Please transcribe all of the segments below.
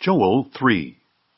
Joel 3.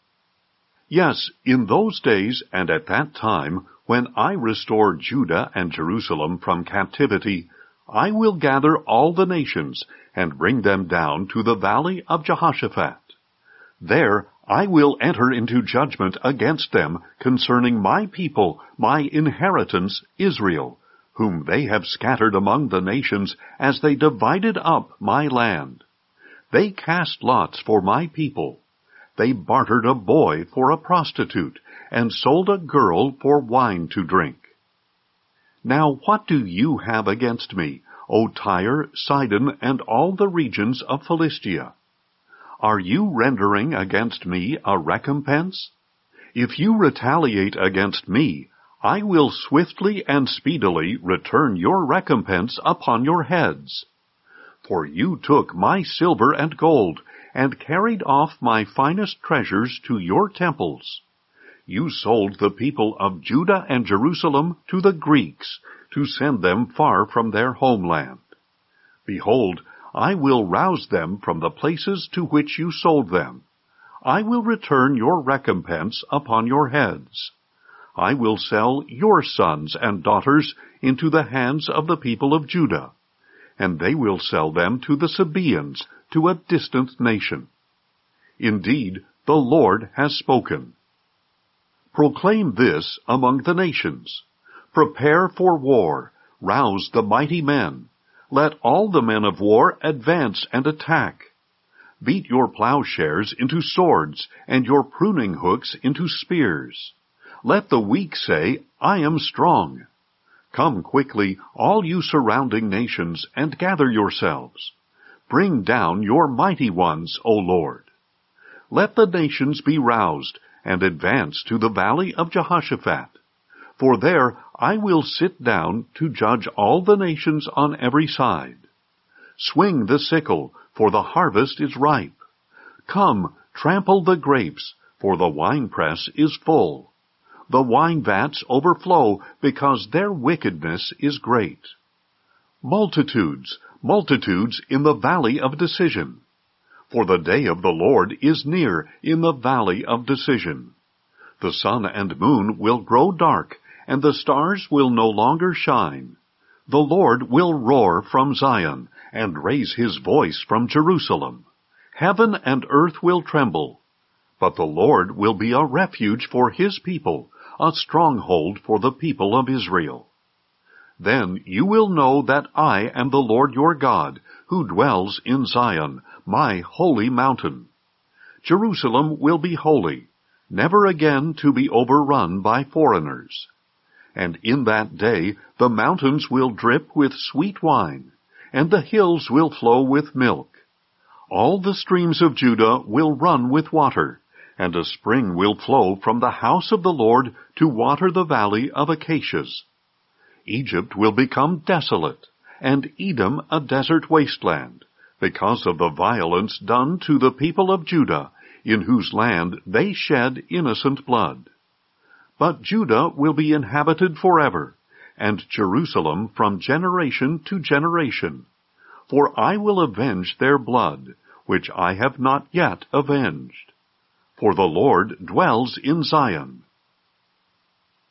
Yes, in those days and at that time, when I restore Judah and Jerusalem from captivity, I will gather all the nations and bring them down to the valley of Jehoshaphat. There I will enter into judgment against them concerning my people, my inheritance, Israel, whom they have scattered among the nations as they divided up my land. They cast lots for my people. They bartered a boy for a prostitute, and sold a girl for wine to drink. Now what do you have against me, O Tyre, Sidon, and all the regions of Philistia? Are you rendering against me a recompense? If you retaliate against me, I will swiftly and speedily return your recompense upon your heads. For you took my silver and gold, and carried off my finest treasures to your temples. You sold the people of Judah and Jerusalem to the Greeks, to send them far from their homeland. Behold, I will rouse them from the places to which you sold them. I will return your recompense upon your heads. I will sell your sons and daughters into the hands of the people of Judah, and they will sell them to the Sabaeans, to a distant nation. Indeed, the Lord has spoken. Proclaim this among the nations. Prepare for war, rouse the mighty men. Let all the men of war advance and attack. Beat your plowshares into swords, and your pruning hooks into spears. Let the weak say, I am strong. Come quickly, all you surrounding nations, and gather yourselves. Bring down your mighty ones, O Lord. Let the nations be roused, and advance to the valley of Jehoshaphat. For there I will sit down to judge all the nations on every side. Swing the sickle, for the harvest is ripe. Come, trample the grapes, for the winepress is full. The wine vats overflow, because their wickedness is great. Multitudes, multitudes in the valley of decision. For the day of the Lord is near in the valley of decision. The sun and moon will grow dark, and the stars will no longer shine. The Lord will roar from Zion, and raise his voice from Jerusalem. Heaven and earth will tremble. But the Lord will be a refuge for his people, a stronghold for the people of Israel. Then you will know that I am the Lord your God, who dwells in Zion, my holy mountain. Jerusalem will be holy, never again to be overrun by foreigners. And in that day the mountains will drip with sweet wine, and the hills will flow with milk. All the streams of Judah will run with water, and a spring will flow from the house of the Lord to water the valley of acacias. Egypt will become desolate, and Edom a desert wasteland, because of the violence done to the people of Judah, in whose land they shed innocent blood. But Judah will be inhabited forever, and Jerusalem from generation to generation. For I will avenge their blood, which I have not yet avenged. For the Lord dwells in Zion.